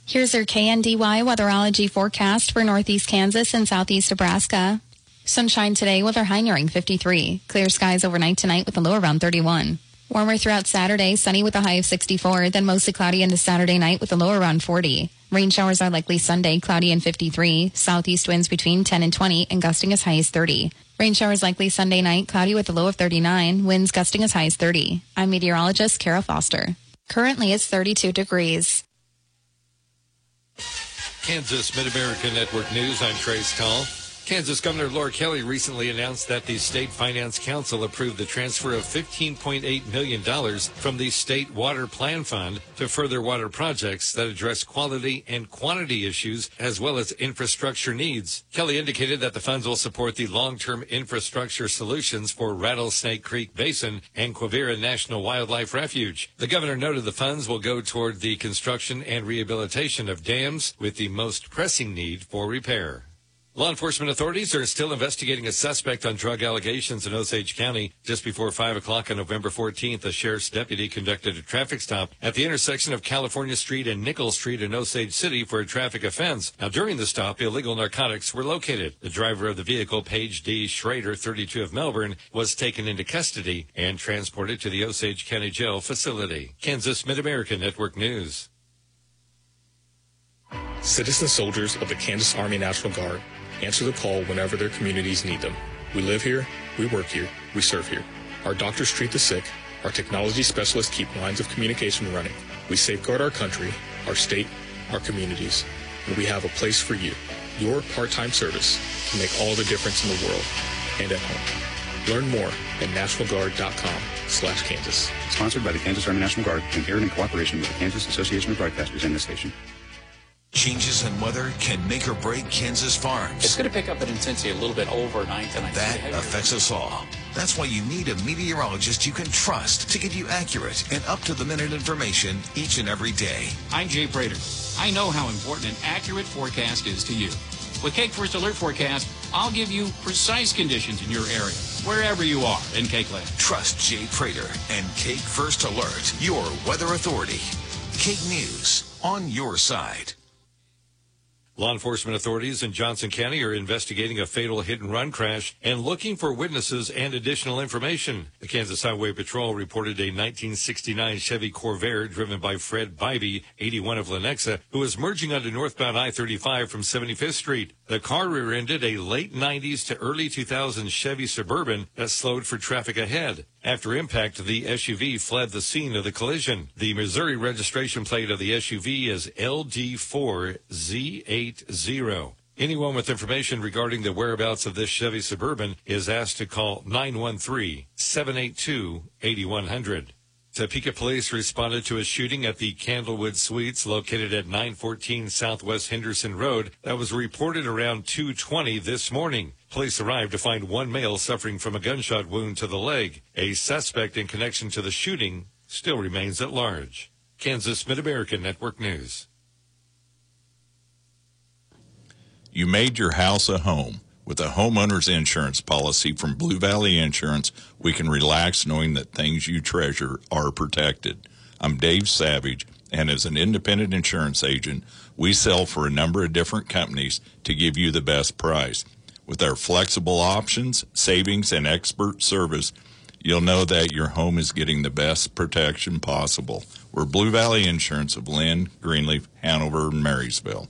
Here's your KNDY weatherology forecast for northeast Kansas and southeast Nebraska. Sunshine today with our high nearing 53. Clear skies overnight tonight with a low around 31. Warmer throughout Saturday, sunny with a high of 64, then mostly cloudy into Saturday night with a low around 40. Rain showers are likely Sunday, cloudy and 53. Southeast winds between 10 and 20 and gusting as high as 30. Rain showers likely Sunday night, cloudy with a low of 39. Winds gusting as high as 30. I'm meteorologist Kara Foster. Currently it's 32 degrees. Kansas Mid-America Network News, I'm Trace Tall. Kansas Governor Laura Kelly recently announced that the State Finance Council approved the transfer of $15.8 million from the State Water Plan Fund to further water projects that address quality and quantity issues as well as infrastructure needs. Kelly indicated that the funds will support the long-term infrastructure solutions for Rattlesnake Creek Basin and Quivira National Wildlife Refuge. The governor noted the funds will go toward the construction and rehabilitation of dams with the most pressing need for repair. Law enforcement authorities are still investigating a suspect on drug allegations in Osage County. Just before 5 o'clock on November 14th, a sheriff's deputy conducted a traffic stop at the intersection of California Street and Nichols Street in Osage City for a traffic offense. Now, during the stop, illegal narcotics were located. The driver of the vehicle, Paige D. Schrader, 32 of Melbourne, was taken into custody and transported to the Osage County Jail facility. Kansas Mid-America Network News. Citizen soldiers of the Kansas Army National Guard answer the call whenever their communities need them. We live here, we work here, we serve here. Our doctors treat the sick, our technology specialists keep lines of communication running. We safeguard our country, our state, our communities, and we have a place for you. Your part-time service can make all the difference in the world and at home. Learn more at nationalguard.com/Kansas. Sponsored by the Kansas Army National Guard and aired in cooperation with the Kansas Association of Broadcasters and this station. Changes in weather can make or break Kansas farms. It's going to pick up in intensity a little bit overnight tonight. That affects us all. That's why you need a meteorologist you can trust to give you accurate and up-to-the-minute information each and every day. I'm Jay Prater. I know how important an accurate forecast is to you. With Cake First Alert Forecast, I'll give you precise conditions in your area, wherever you are in Cake Land. Trust Jay Prater and Cake First Alert, your weather authority. Cake News, on your side. Law enforcement authorities in Johnson County are investigating a fatal hit-and-run crash and looking for witnesses and additional information. The Kansas Highway Patrol reported a 1969 Chevy Corvair driven by Fred Bybee, 81 of Lenexa, who was merging onto northbound I-35 from 75th Street. The car rear-ended a late 90s to early 2000s Chevy Suburban that slowed for traffic ahead. After impact, the SUV fled the scene of the collision. The Missouri registration plate of the SUV is LD4Z80. Anyone with information regarding the whereabouts of this Chevy Suburban is asked to call 913-782-8100. Topeka police responded to a shooting at the Candlewood Suites located at 914 Southwest Henderson Road that was reported around 2:20 this morning. Police arrived to find one male suffering from a gunshot wound to the leg. A suspect in connection to the shooting still remains at large. Kansas Mid-America Network News. You made your house a home. With a homeowner's insurance policy from Blue Valley Insurance, we can relax knowing that things you treasure are protected. I'm Dave Savage, and as an independent insurance agent, we sell for a number of different companies to give you the best price. With our flexible options, savings, and expert service, you'll know that your home is getting the best protection possible. We're Blue Valley Insurance of Lynn, Greenleaf, Hanover, and Marysville.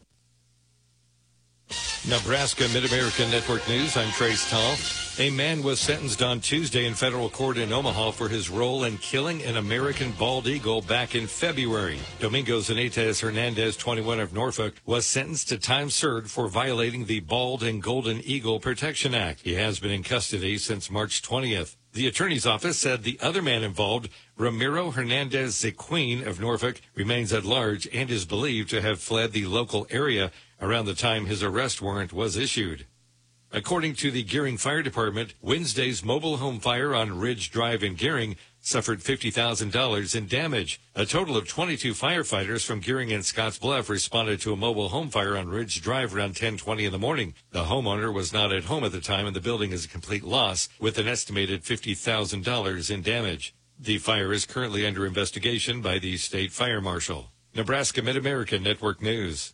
Nebraska Mid-America Network News, I'm Trace Tall. A man was sentenced on Tuesday in federal court in Omaha for his role in killing an American bald eagle back in February. Domingo Zenitez Hernandez, 21 of Norfolk, was sentenced to time served for violating the Bald and Golden Eagle Protection Act. He has been in custody since March 20th. The attorney's office said the other man involved, Ramiro Hernandez Zequin of Norfolk, remains at large and is believed to have fled the local area around the time his arrest warrant was issued. According to the Gearing Fire Department, Wednesday's mobile home fire on Ridge Drive in Gearing suffered $50,000 in damage. A total of 22 firefighters from Gearing and Scottsbluff responded to a mobile home fire on Ridge Drive around 10:20 in the morning. The homeowner was not at home at the time, and the building is a complete loss with an estimated $50,000 in damage. The fire is currently under investigation by the state fire marshal. Nebraska Mid-America Network News.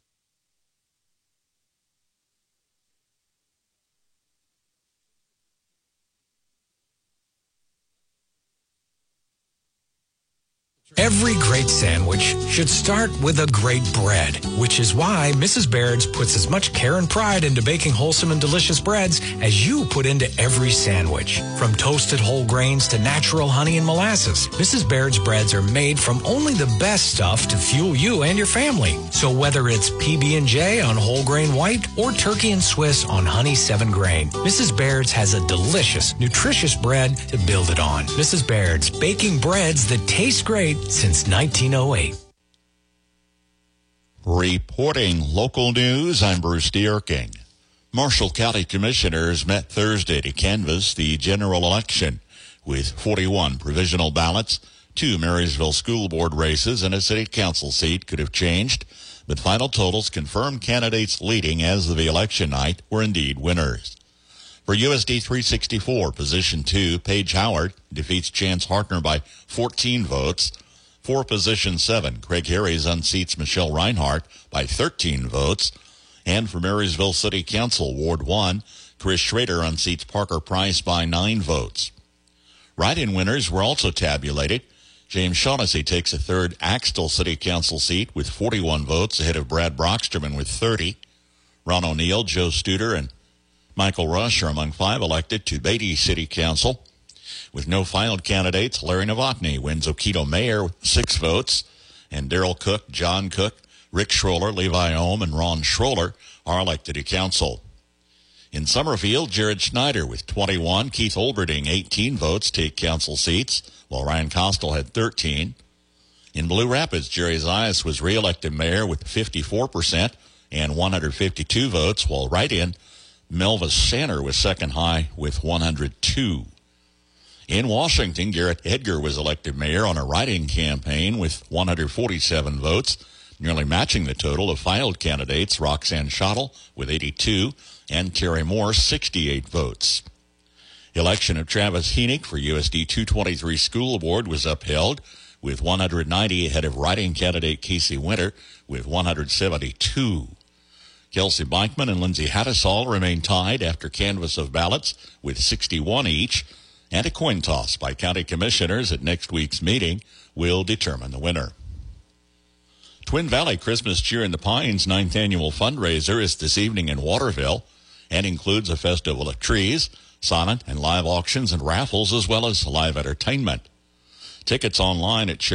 Every great sandwich should start with a great bread, which is why Mrs. Baird's puts as much care and pride into baking wholesome and delicious breads as you put into every sandwich. From toasted whole grains to natural honey and molasses, Mrs. Baird's breads are made from only the best stuff to fuel you and your family. So whether it's PB&J on whole grain white or turkey and Swiss on honey 7 grain, Mrs. Baird's has a delicious, nutritious bread to build it on. Mrs. Baird's, baking breads that taste great since 1908. Reporting local news, I'm Bruce Dierking. Marshall County Commissioners met Thursday to canvass the general election with 41 provisional ballots. 2 Marysville School Board races and a city council seat could have changed, but final totals confirmed candidates leading as of the election night were indeed winners. For USD 364, position 2, Paige Howard defeats Chance Hartner by 14 votes. For position 7, Craig Harries unseats Michelle Reinhardt by 13 votes. And for Marysville City Council, Ward 1, Chris Schrader unseats Parker Price by 9 votes. Write-in winners were also tabulated. James Shaughnessy takes a third Axtell City Council seat with 41 votes ahead of Brad Brocksterman with 30. Ron O'Neill, Joe Studer, and Michael Rush are among 5 elected to Beatty City Council. With no filed candidates, Larry Novotny wins Oketo Mayor with 6 votes, and Darrell Cook, John Cook, Rick Schroller, Levi Ohm, and Ron Schroller are elected to council. In Summerfield, Jared Schneider with 21, Keith Olberding 18 votes take council seats, while Ryan Costel had 13. In Blue Rapids, Jerry Zayas was re-elected mayor with 54% and 152 votes, while write-in Melva Sanner was second high with 102. In Washington, Garrett Edgar was elected mayor on a write-in campaign with 147 votes, nearly matching the total of filed candidates Roxanne Schottel with 82 and Terry Moore 68 votes. Election of Travis Heenick for USD 223 School Board was upheld with 190 ahead of write-in candidate Casey Winter with 172. Kelsey Beichman and Lindsay Hattisall remain tied after canvass of ballots with 61 each, and a coin toss by county commissioners at next week's meeting will determine the winner. Twin Valley Christmas Cheer in the Pines 9th annual fundraiser is this evening in Waterville and includes a festival of trees, silent and live auctions and raffles, as well as live entertainment. Tickets online at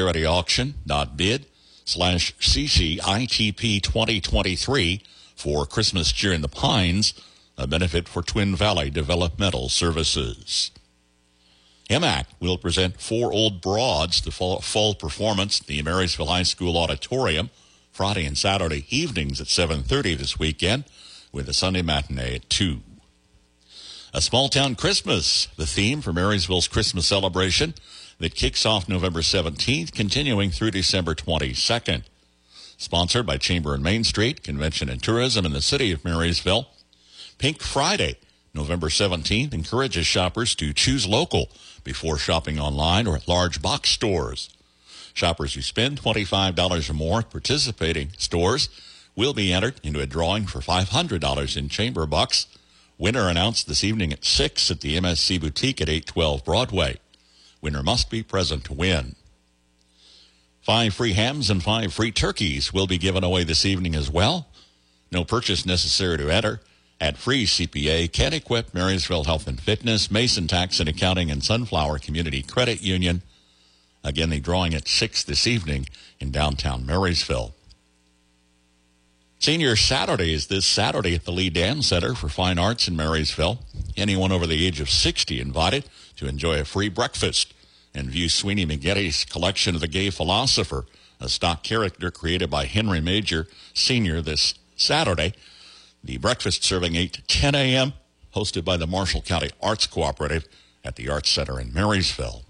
charityauction.bid/CCITP 2023 for Christmas Cheer in the Pines, a benefit for Twin Valley Developmental Services. MAC will present 4 Old Broads, the fall performance at the Marysville High School Auditorium, Friday and Saturday evenings at 7:30 this weekend, with a Sunday matinee at 2. A Small Town Christmas, the theme for Marysville's Christmas celebration that kicks off November 17th, continuing through December 22nd. Sponsored by Chamber and Main Street, Convention and Tourism in the City of Marysville. Pink Friday, November 17th, encourages shoppers to choose local before shopping online or at large box stores. Shoppers who spend $25 or more at participating stores will be entered into a drawing for $500 in Chamber bucks. Winner announced this evening at 6 at the MSC Boutique at 812 Broadway. Winner must be present to win. 5 free hams and 5 free turkeys will be given away this evening as well. No purchase necessary to enter. At Free CPA, Can Equip, Marysville Health and Fitness, Mason Tax and Accounting, and Sunflower Community Credit Union. Again, the drawing at 6 this evening in downtown Marysville. Senior Saturday is this Saturday at the Lee Dam Center for Fine Arts in Marysville. Anyone over the age of 60 invited to enjoy a free breakfast and view Sweeney Magetti's collection of The Gay Philosopher, a stock character created by Henry Major Sr. this Saturday. The breakfast serving 8 to 10 a.m., hosted by the Marshall County Arts Cooperative at the Arts Center in Marysville.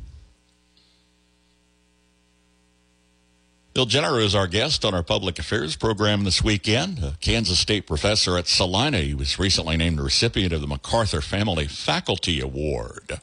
Bill Jenner is our guest on our Public Affairs program this weekend. A Kansas State professor at Salina. He was recently named a recipient of the MacArthur Family Faculty Award.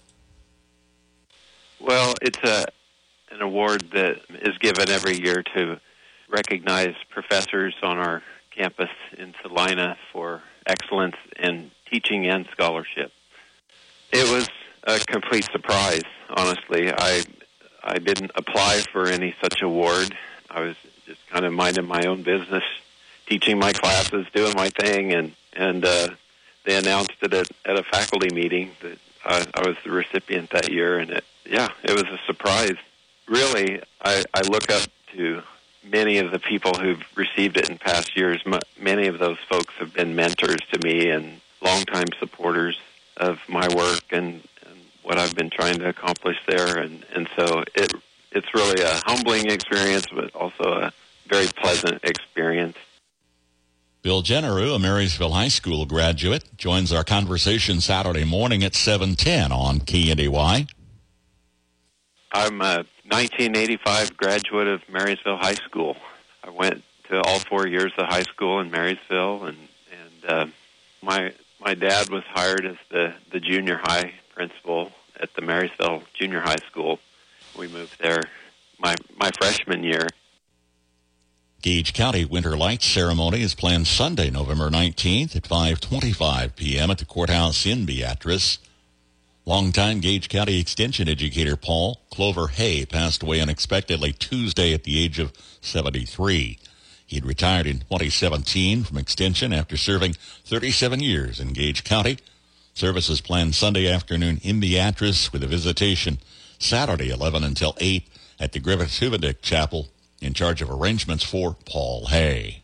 Well, it's an award that is given every year to recognize professors on our campus in Salina for excellence in teaching and scholarship. It was a complete surprise, honestly. I didn't apply for any such award. I was just kind of minding my own business, teaching my classes, doing my thing, and they announced it at a faculty meeting that I was the recipient that year, and it was a surprise. Really, I look up to many of the people who've received it in past years. Many of those folks have been mentors to me and longtime supporters of my work and what I've been trying to accomplish there. And so it's really a humbling experience, but also a very pleasant experience. Bill Jenneru, a Marysville High School graduate, joins our conversation Saturday morning at 7:10 on KNDY. I'm a 1985 graduate of Marysville High School. I went to all 4 years of high school in Marysville, and my dad was hired as the junior high principal at the Marysville Junior High School. We moved there my freshman year. Gage County Winter Lights Ceremony is planned Sunday, November 19th at 5:25 p.m. at the courthouse in Beatrice. Longtime Gage County Extension educator Paul Clover Hay passed away unexpectedly Tuesday at the age of 73. He'd retired in 2017 from Extension after serving 37 years in Gage County. Services planned Sunday afternoon in Beatrice with a visitation Saturday 11 until 8 at the Griffith-Huvendick Chapel. In charge of arrangements for Paul Hay.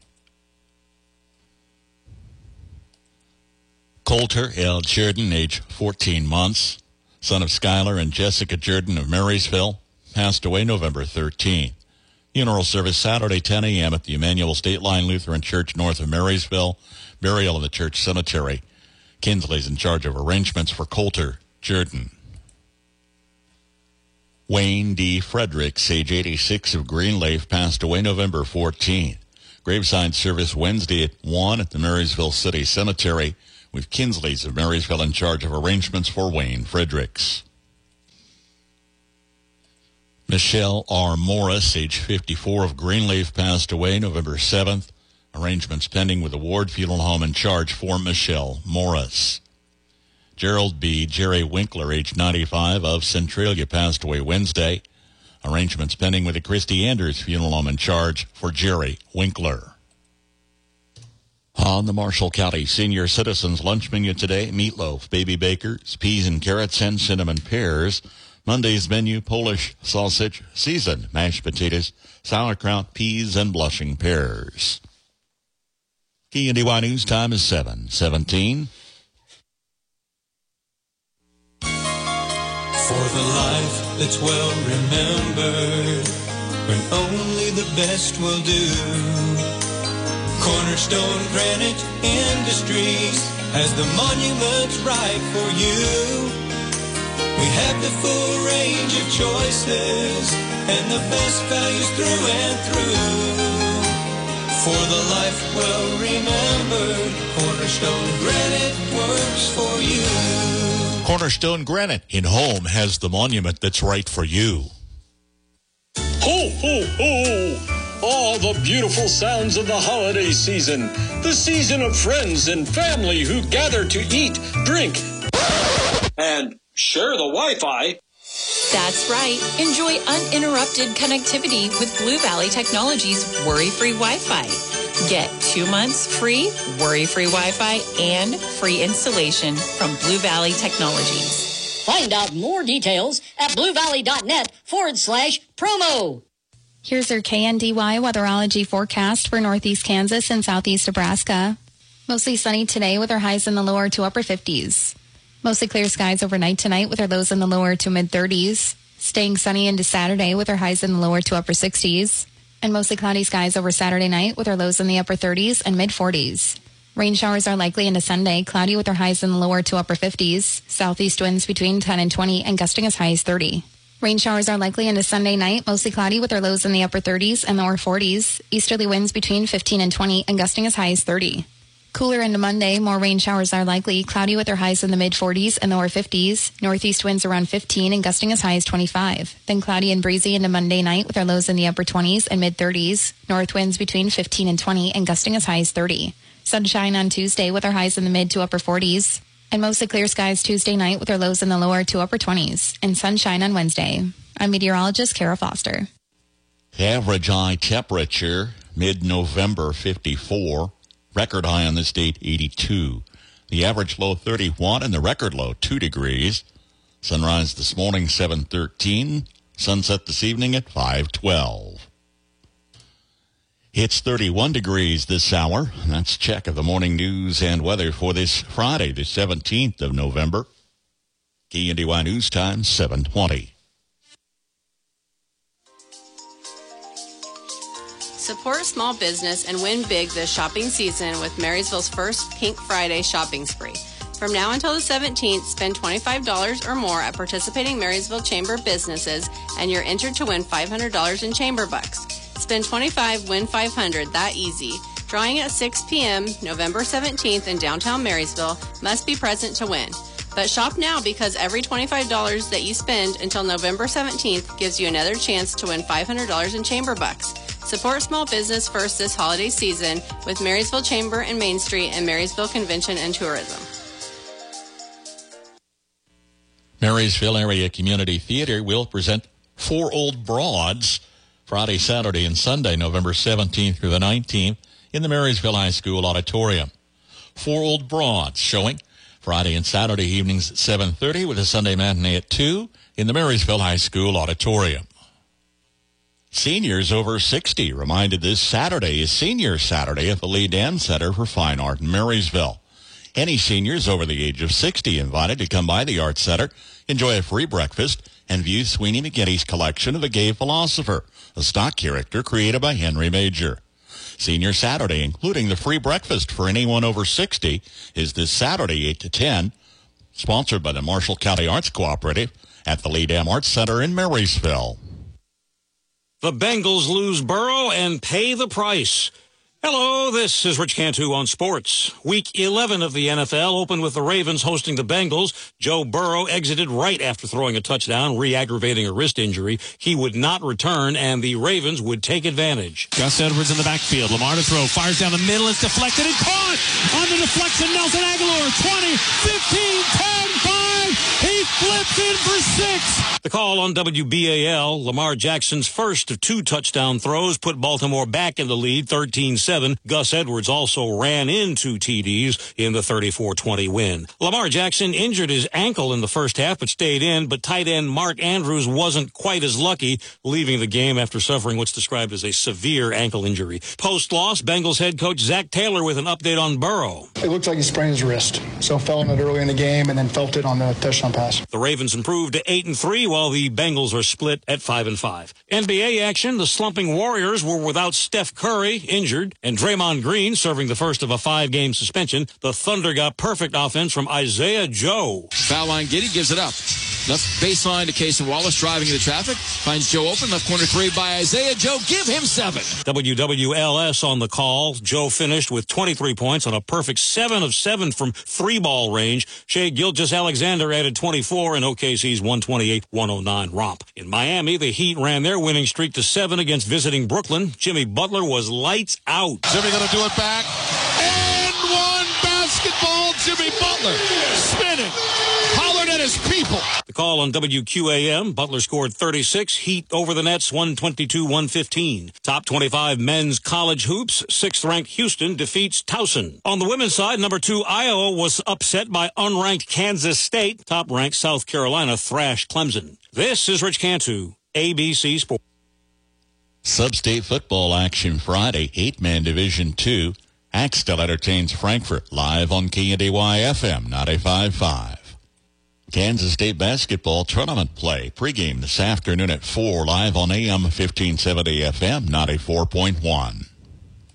Coulter L. Jordan, age 14 months, son of Skylar and Jessica Jordan of Marysville, passed away November 13th. Funeral service Saturday 10 a.m. at the Emmanuel State Line Lutheran Church north of Marysville. Burial in the church cemetery. Kinsley's in charge of arrangements for Coulter Jordan. Wayne D. Fredericks, age 86 of Greenleaf, passed away November 14th. Graveside service Wednesday at 1 at the Marysville City Cemetery, with Kinsley's of Marysville in charge of arrangements for Wayne Fredericks. Michelle R. Morris, age 54 of Greenleaf, passed away November 7th. Arrangements pending with the Ward Funeral Home in charge for Michelle Morris. Gerald B. Jerry Winkler, age 95 of Centralia, passed away Wednesday. Arrangements pending with the Christy Anders Funeral Home in charge for Jerry Winkler. On the Marshall County Senior Citizens Lunch Menu today, meatloaf, baby bakers, peas and carrots, and cinnamon pears. Monday's menu, Polish sausage, seasoned mashed potatoes, sauerkraut, peas, and blushing pears. KNDY News time is 7:17. For the life that's well remembered, when only the best will do. Cornerstone Granite Industries has the monuments right for you. We have the full range of choices and the best values through and through. For the life well remembered, Cornerstone Granite works for you. Cornerstone Granite in Home has the monument that's right for you. Ho, ho, ho! All the beautiful sounds of the holiday season. The season of friends and family who gather to eat, drink, and share the Wi-Fi. That's right. Enjoy uninterrupted connectivity with Blue Valley Technologies worry-free Wi-Fi. Get 2 months free worry-free Wi-Fi and free installation from Blue Valley Technologies. Find out more details at bluevalley.net/promo. Here's your KNDY weatherology forecast for northeast Kansas and southeast Nebraska. Mostly sunny today with our highs in the lower to upper 50s. Mostly clear skies overnight tonight with our lows in the lower to mid-30s. Staying sunny into Saturday with our highs in the lower to upper 60s. And mostly cloudy skies over Saturday night with our lows in the upper 30s and mid-40s. Rain showers are likely into Sunday, cloudy with our highs in the lower to upper 50s. Southeast winds between 10 and 20 and gusting as high as 30. Rain showers are likely into Sunday night, mostly cloudy with our lows in the upper 30s and lower 40s. Easterly winds between 15 and 20 and gusting as high as 30. Cooler into Monday, more rain showers are likely. Cloudy with their highs in the mid-40s and lower 50s. Northeast winds around 15 and gusting as high as 25. Then cloudy and breezy into Monday night with our lows in the upper 20s and mid-30s. North winds between 15 and 20 and gusting as high as 30. Sunshine on Tuesday with our highs in the mid to upper 40s. And mostly clear skies Tuesday night with our lows in the lower to upper 20s. And sunshine on Wednesday. I'm meteorologist Kara Foster. The average high temperature, mid-November, 54. Record high on this date, 82. The average low, 31, and the record low, 2 degrees. Sunrise this morning, 7:13. Sunset this evening at 5:12. It's 31 degrees this hour. That's a check of the morning news and weather for this Friday, the 17th of November. KNDY News Time, 7:20. Support small business and win big this shopping season with Marysville's first Pink Friday shopping spree. From now until the 17th, spend $25 or more at participating Marysville Chamber businesses, and you're entered to win $500 in Chamber bucks. Spend $25, win $500, that easy. Drawing at 6 p.m., November 17th in downtown Marysville. Must be present to win. But shop now because every $25 that you spend until November 17th gives you another chance to win $500 in Chamber bucks. Support small business first this holiday season with Marysville Chamber and Main Street and Marysville Convention and Tourism. Marysville Area Community Theater will present Four Old Broads Friday, Saturday, and Sunday, November 17th through the 19th in the Marysville High School Auditorium. Four Old Broads showing Friday and Saturday evenings at 7:30 with a Sunday matinee at 2 in the Marysville High School Auditorium. Seniors over 60 reminded this Saturday is Senior Saturday at the Lee Dam Center for Fine Art in Marysville. Any seniors over the age of 60 invited to come by the Art Center, enjoy a free breakfast, and view Sweeney McGinty's collection of The Gay Philosopher, a stock character created by Henry Major. Senior Saturday, including the free breakfast for anyone over 60, is this Saturday, 8 to 10, sponsored by the Marshall County Arts Cooperative at the Lee Dam Arts Center in Marysville. The Bengals lose Burrow and pay the price. Hello, this is Rich Cantu on sports. Week 11 of the NFL opened with the Ravens hosting the Bengals. Joe Burrow exited right after throwing a touchdown, re-aggravating a wrist injury. He would not return, and the Ravens would take advantage. Gus Edwards in the backfield. Lamar to throw. Fires down the middle. It's deflected and caught. On the deflection, Nelson Aguilar. 20, 15, 10, 5. He flips in for 6. The call on WBAL, Lamar Jackson's first of 2 touchdown throws put Baltimore back in the lead, 13-7. Gus Edwards also ran in 2 TDs in the 34-20 win. Lamar Jackson injured his ankle in the first half but stayed in, but tight end Mark Andrews wasn't quite as lucky, leaving the game after suffering what's described as a severe ankle injury. Post-loss, Bengals head coach Zach Taylor with an update on Burrow. It looked like he sprained his wrist, so fell on it early in the game and then felt it on the touchdown pass. The Ravens improved to 8-3 while the Bengals are split at 5-5. NBA action, the slumping Warriors were without Steph Curry, injured, and Draymond Green serving the first of a 5-game suspension. The Thunder got perfect offense from Isaiah Joe. Foul line, Giddey gives it up. Left baseline to Casey Wallace, driving into traffic. Finds Joe open, left corner 3 by Isaiah Joe. Give him 7. WWLS on the call. Joe finished with 23 points on a perfect 7 of 7 from 3-ball range. Shai Gilgeous-Alexander added 24 in OKC's 128-109 romp. In Miami, the Heat ran their winning streak to 7 against visiting Brooklyn. Jimmy Butler was lights out. Jimmy going to do it back. And one basketball, Jimmy Butler spinning. Hollered at his people. The call on WQAM, Butler scored 36, Heat over the Nets 122-115. Top 25 men's college hoops, 6th-ranked Houston defeats Towson. On the women's side, number 2 Iowa was upset by unranked Kansas State. Top-ranked South Carolina thrashed Clemson. This is Rich Cantu, ABC Sports. Sub-state football action Friday, 8-man Division II. Axtell entertains Frankfort live on KNDY-FM 95.5. Kansas State basketball tournament play pregame this afternoon at 4 live on AM 1570 FM 94.1.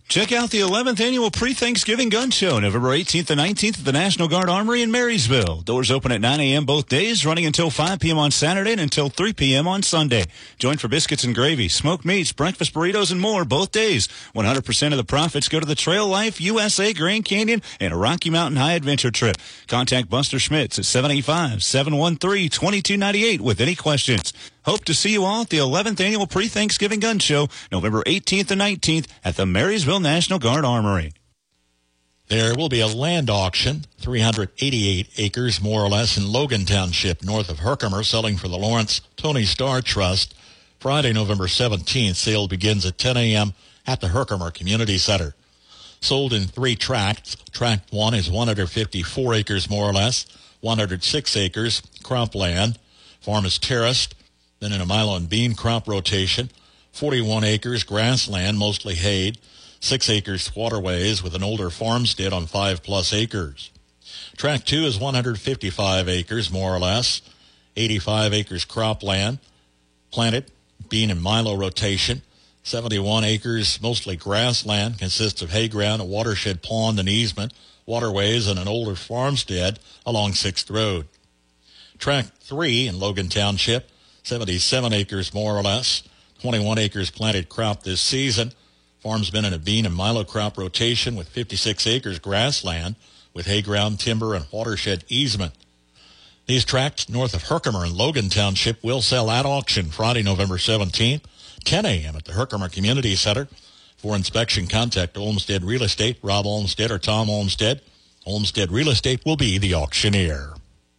Check out the 11th annual pre-Thanksgiving gun show, November 18th and 19th at the National Guard Armory in Marysville. Doors open at 9 a.m. both days, running until 5 p.m. on Saturday and until 3 p.m. on Sunday. Join for biscuits and gravy, smoked meats, breakfast burritos, and more both days. 100% of the profits go to the Trail Life USA Grand Canyon and a Rocky Mountain High Adventure trip. Contact Buster Schmitz at 785-713-2298 with any questions. Hope to see you all at the 11th annual pre-Thanksgiving gun show, November 18th and 19th at the Marysville National Guard Armory. There will be a land auction, 388 acres more or less in Logan Township, north of Herkimer, selling for the Lawrence Tony Starr Trust. Friday, November 17th, sale begins at 10 a.m. at the Herkimer Community Center. Sold in 3 tracts. Tract 1 is 154 acres more or less, 106 acres cropland. Farm is terraced, then in a milo and bean crop rotation. 41 acres grassland, mostly hayed. 6 acres waterways with an older farmstead on 5+ acres. Tract 2 is 155 acres, more or less. 85 acres cropland, planted, bean and milo rotation. 71 acres, mostly grassland, consists of hay ground, a watershed pond and easement, waterways, and an older farmstead along 6th Road. Tract 3 in Logan Township, 77 acres more or less, 21 acres planted crop this season. Farm's been in a bean and milo crop rotation with 56 acres grassland with hay ground, timber, and watershed easement. These tracts north of Herkimer in Logan Township will sell at auction Friday, November 17th, 10 a.m. at the Herkimer Community Center. For inspection, contact Olmsted Real Estate, Rob Olmsted or Tom Olmsted. Olmsted Real Estate will be the auctioneer.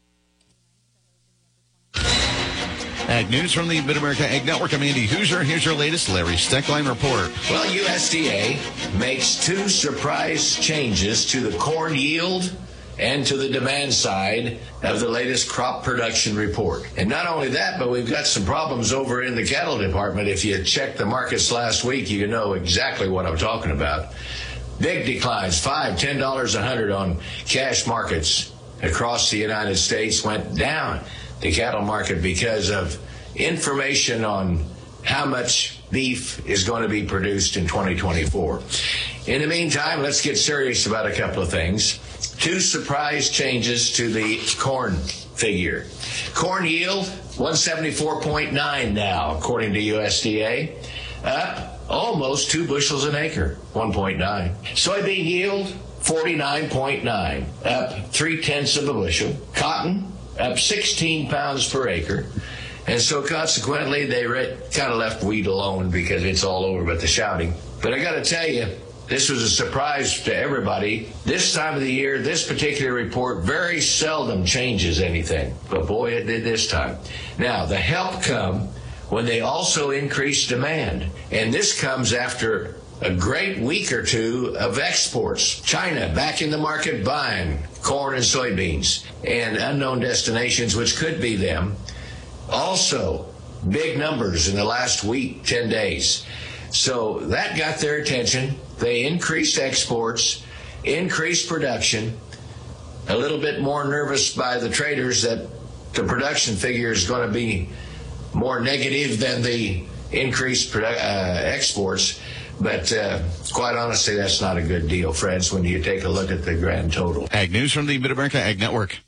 Ag News from the Mid-America Ag Network. I'm Andy Hoosier. Here's your latest Larry Steckline report. Well, USDA makes 2 surprise changes to the corn yield and to the demand side of the latest crop production report. And not only that, but we've got some problems over in the cattle department. If you checked the markets last week, you know exactly what I'm talking about. Big declines, $5, $10 a hundred on cash markets across the United States. Went down the cattle market because of information on how much beef is going to be produced in 2024. In the meantime, let's get serious about a couple of things. 2 surprise changes to the corn figure. Corn yield, 174.9 now, according to USDA. Up almost 2 bushels an acre, 1.9. Soybean yield, 49.9, up 0.3 of a bushel. Cotton, up 16 pounds per acre. And so consequently, they kind of left wheat alone because it's all over but the shouting. But I got to tell you, this was a surprise to everybody. This time of the year, this particular report very seldom changes anything. But boy, it did this time. Now, the help come when they also increase demand. And this comes after a great week or 2 of exports. China back in the market buying corn and soybeans, and unknown destinations, which could be them. Also, big numbers in the last week, 10 days. So that got their attention. They increased exports, increased production. A little bit more nervous by the traders that the production figure is going to be more negative than the increased exports. But quite honestly, that's not a good deal, friends, when you take a look at the grand total. Ag News from the Mid-America Ag Network.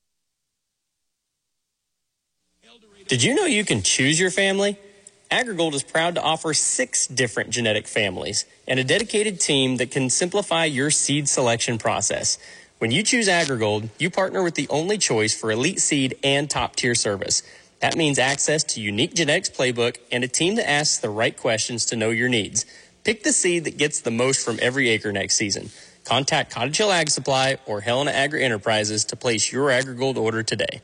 Did you know you can choose your family? AgriGold is proud to offer 6 different genetic families and a dedicated team that can simplify your seed selection process. When you choose AgriGold, you partner with the only choice for elite seed and top-tier service. That means access to unique genetics playbook and a team that asks the right questions to know your needs. Pick the seed that gets the most from every acre next season. Contact Cottage Hill Ag Supply or Helena Agri Enterprises to place your AgriGold order today.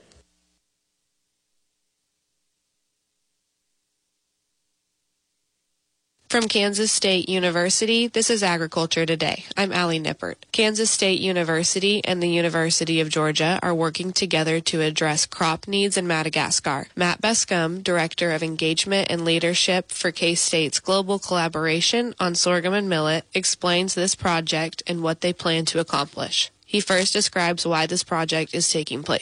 From Kansas State University, this is Agriculture Today. I'm Allie Nippert. Kansas State University and the University of Georgia are working together to address crop needs in Madagascar. Matt Bascom, Director of Engagement and Leadership for K-State's Global Collaboration on Sorghum and Millet, explains this project and what they plan to accomplish. He first describes why this project is taking place.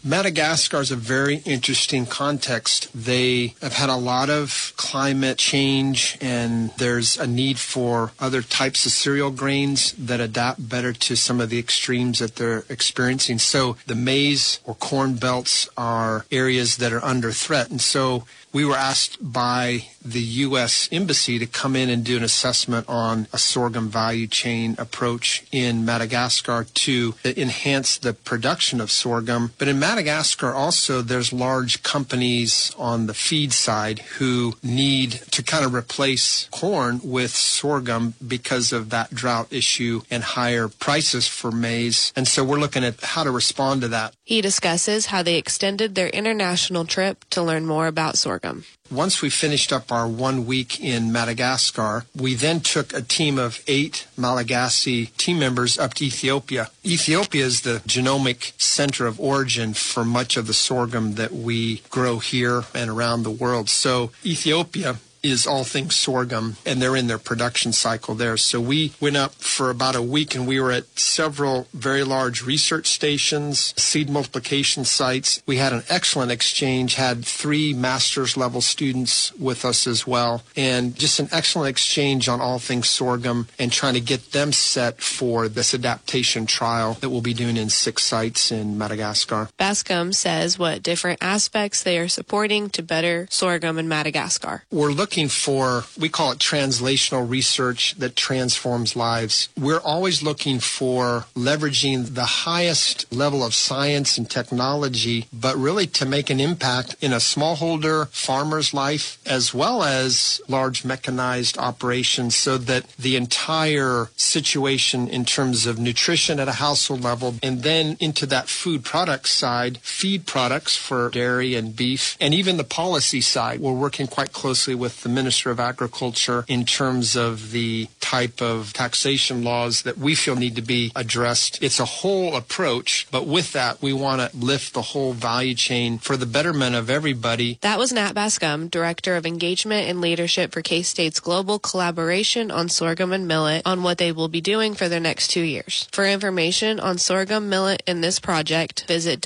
Madagascar is a very interesting context. They have had a lot of climate change, and there's a need for other types of cereal grains that adapt better to some of the extremes that they're experiencing. So the maize or corn belts are areas that are under threat. And so we were asked by the U.S. Embassy to come in and do an assessment on a sorghum value chain approach in Madagascar to enhance the production of sorghum. But in Madagascar also, there's large companies on the feed side who need to kind of replace corn with sorghum because of that drought issue and higher prices for maize. And so we're looking at how to respond to that. He discusses how they extended their international trip to learn more about sorghum. Once we finished up our 1 week in Madagascar, we then took a team of 8 Malagasy team members up to Ethiopia. Ethiopia is the genomic center of origin for much of the sorghum that we grow here and around the world. So Ethiopia is all things sorghum, and they're in their production cycle there. So we went up for about a week, and we were at several very large research stations, seed multiplication sites. We had an excellent exchange, had 3 master's level students with us as well, and just an excellent exchange on all things sorghum and trying to get them set for this adaptation trial that we'll be doing in 6 sites in Madagascar. Bascom says what different aspects they are supporting to better sorghum in Madagascar. We're looking for, we call it translational research that transforms lives. We're always looking for leveraging the highest level of science and technology, but really to make an impact in a smallholder farmer's life as well as large mechanized operations, so that the entire situation in terms of nutrition at a household level, and then into that food product side, feed products for dairy and beef, and even the policy side. We're working quite closely with the Minister of Agriculture in terms of the type of taxation laws that we feel need to be addressed. It's a whole approach, but with that, we want to lift the whole value chain for the betterment of everybody. That was Nat Bascom, Director of Engagement and Leadership for K-State's global collaboration on sorghum and millet, on what they will be doing for their next 2 years. For information on sorghum, millet, and this project, visit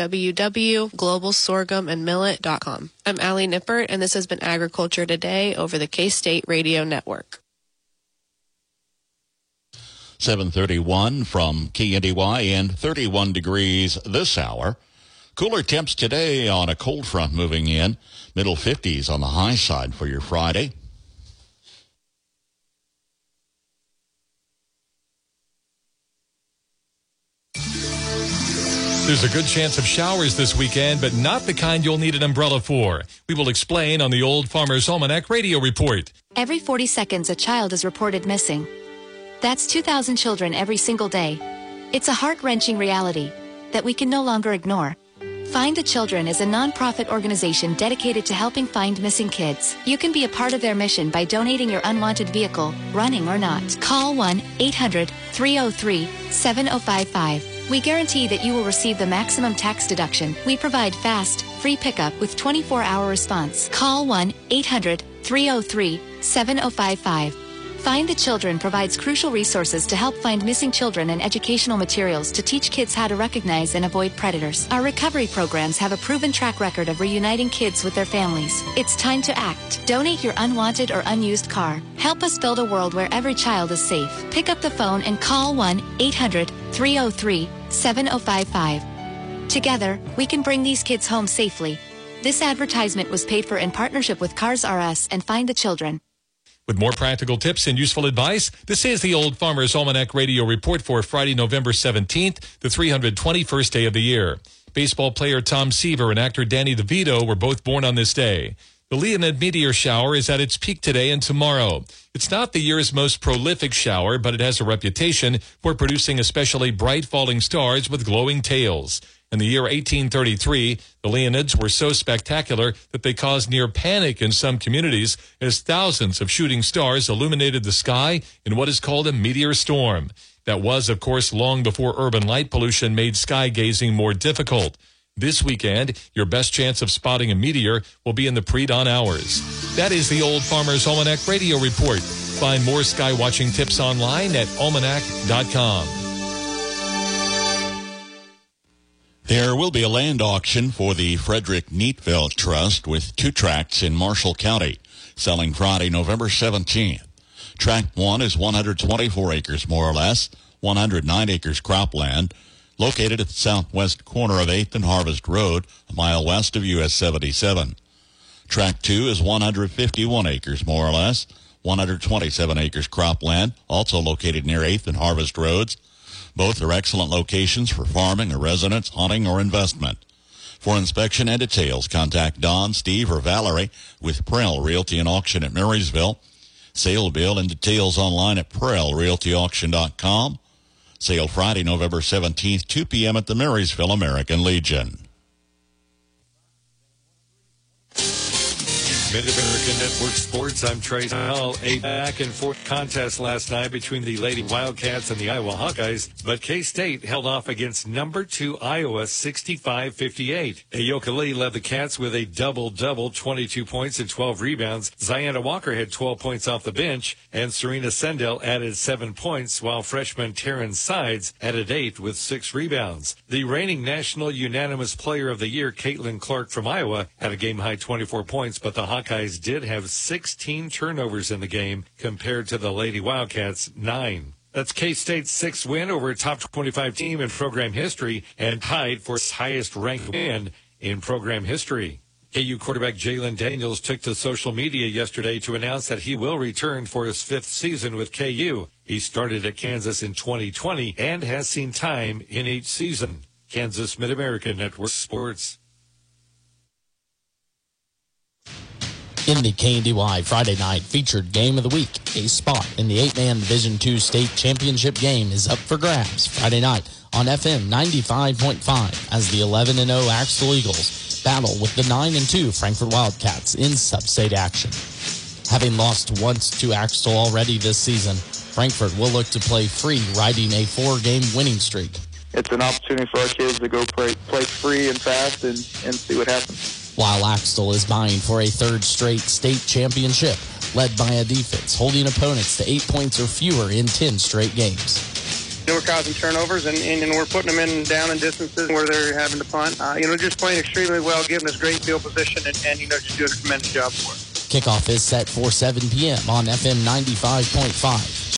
www.globalsorghumandmillet.com. I'm Allie Nippert, and this has been Agriculture Today over the K-State Radio Network. 7:31 from KNDY and 31 degrees this hour. Cooler temps today on a cold front moving in. Middle 50s on the high side for your Friday. There's a good chance of showers this weekend, but not the kind you'll need an umbrella for. We will explain on the Old Farmer's Almanac radio report. Every 40 seconds, a child is reported missing. That's 2,000 children every single day. It's a heart-wrenching reality that we can no longer ignore. Find the Children is a non-profit organization dedicated to helping find missing kids. You can be a part of their mission by donating your unwanted vehicle, running or not. Call 1-800-303-7055. We guarantee that you will receive the maximum tax deduction. We provide fast, free pickup with 24-hour response. Call 1-800-303-7055. Find the Children provides crucial resources to help find missing children and educational materials to teach kids how to recognize and avoid predators. Our recovery programs have a proven track record of reuniting kids with their families. It's time to act. Donate your unwanted or unused car. Help us build a world where every child is safe. Pick up the phone and call 1-800-303-7055. Together, we can bring these kids home safely. This advertisement was paid for in partnership with Cars R Us and Find the Children. With more practical tips and useful advice, this is the Old Farmer's Almanac radio report for Friday, November 17th, the 321st day of the year. Baseball player Tom Seaver and actor Danny DeVito were both born on this day. The Leonid meteor shower is at its peak today and tomorrow. It's not the year's most prolific shower, but it has a reputation for producing especially bright falling stars with glowing tails. In the year 1833, the Leonids were so spectacular that they caused near panic in some communities as thousands of shooting stars illuminated the sky in what is called a meteor storm. That was, of course, long before urban light pollution made sky gazing more difficult. This weekend, your best chance of spotting a meteor will be in the pre-dawn hours. That is the Old Farmer's Almanac radio report. Find more sky watching tips online at almanac.com. There will be a land auction for the Frederick Neatville Trust with 2 tracts in Marshall County, selling Friday, November 17th. Tract 1 is 124 acres, more or less, 109 acres cropland, located at the southwest corner of 8th and Harvest Road, a mile west of US 77. Tract 2 is 151 acres, more or less, 127 acres cropland, also located near 8th and Harvest Roads. Both are excellent locations for farming or residence, hunting, or investment. For inspection and details, contact Don, Steve, or Valerie with Prell Realty and Auction at Marysville. Sale bill and details online at PrellRealtyAuction.com. Sale Friday, November 17th, 2 p.m. at the Marysville American Legion. Mid-American Network Sports, I'm Trey Hall. A back-and-forth contest last night between the Lady Wildcats and the Iowa Hawkeyes, but K-State held off against number 2 Iowa 65-58. Ayoka Lee led the Cats with a double-double, 22 points and 12 rebounds. Ziana Walker had 12 points off the bench, and Serena Sendell added 7 points, while freshman Taryn Sides added 8 with 6 rebounds. The reigning National Unanimous Player of the Year, Caitlin Clark from Iowa, had a game-high 24 points, but the Hawkeyes did have 16 turnovers in the game compared to the Lady Wildcats' 9. That's K-State's 6th win over a top 25 team in program history and tied for its highest ranked win in program history. KU quarterback Jalen Daniels took to social media yesterday to announce that he will return for his 5th season with KU. He started at Kansas in 2020 and has seen time in each season. Kansas Mid-American Network Sports. In the KNDY Friday night featured game of the week, a spot in the 8-man Division II state championship game is up for grabs Friday night on FM 95.5 as the 11-0 Axtell Eagles battle with the 9-2 Frankfort Wildcats in sub-state action. Having lost once to Axtell already this season, Frankfort will look to play free, riding a 4-game winning streak. It's an opportunity for our kids to go play free and fast and see what happens. While Axtell is vying for a 3rd straight state championship, led by a defense holding opponents to 8 points or fewer in 10 straight games. We're causing turnovers, and we're putting them in down in distances where they're having to punt. Just playing extremely well, giving us great field position, and just doing a tremendous job for us. Kickoff is set for 7 p.m. on FM 95.5.